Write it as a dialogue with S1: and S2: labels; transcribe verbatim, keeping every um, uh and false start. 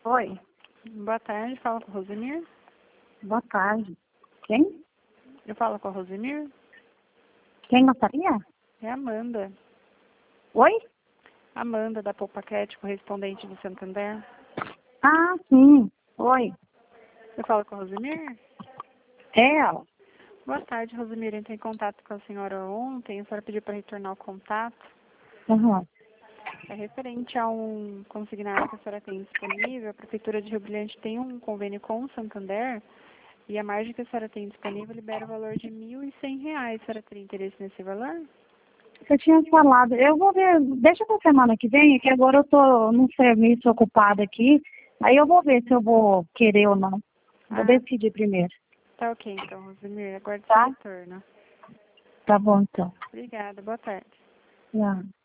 S1: Oi,
S2: Boa tarde, fala com a Rosemir.
S1: boa tarde. Quem?
S2: Eu falo com a Rosemir.
S1: Quem gostaria?
S2: É a Amanda.
S1: Oi?
S2: Amanda, da Poupaquete, correspondente do Santander.
S1: Ah, sim. Oi.
S2: Eu falo com a Rosemir.
S1: É ela.
S2: Boa tarde, Rosemir. Eu entrei em contato com a senhora ontem. A senhora pediu para retornar o contato.
S1: Uhum.
S2: É referente a um consignado que a senhora tem disponível. A Prefeitura de Rio Brilhante tem um convênio com o Santander. E a margem que a senhora tem disponível libera o valor de mil e cem reais. A senhora teria interesse nesse valor?
S1: Você tinha falado. Eu vou ver. Deixa pra semana que vem, que agora eu tô num serviço ocupado aqui. Aí eu vou ver se eu vou querer ou não. Vou
S2: Ah,
S1: decidir primeiro.
S2: tá ok então, Rosemir. Aguardo seu
S1: Tá?
S2: retorno.
S1: Tá bom, então.
S2: Obrigada. Boa tarde.
S1: Não.